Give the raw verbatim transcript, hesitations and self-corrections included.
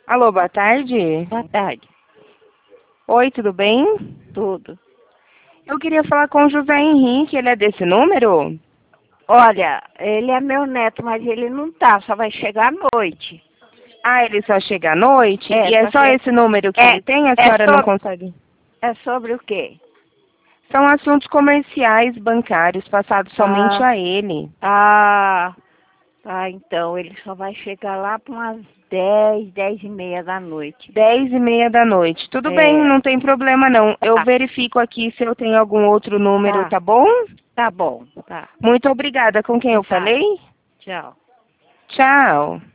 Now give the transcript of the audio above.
Alô, boa tarde. Boa tarde. Oi, tudo bem? Tudo. Eu queria falar com o José Henrique, ele é desse número? Olha, ele é meu neto, mas ele não tá, só vai chegar à noite. Ah, ele só chega à noite? É, E é só só chega- esse número que É, ele tem? A é senhora não sobre- consegue? É sobre o quê? São assuntos comerciais, bancários, passados somente Ah, a ele. ah, tá, então, ele só vai chegar lá para umas dez, dez e meia da noite. Dez e meia da noite. Tudo bem, É, não tem problema não. Eu tá, verifico aqui se eu tenho algum outro número, tá, tá bom? tá bom, tá, Muito obrigada. Com quem eu tá, falei? tchau. Tchau.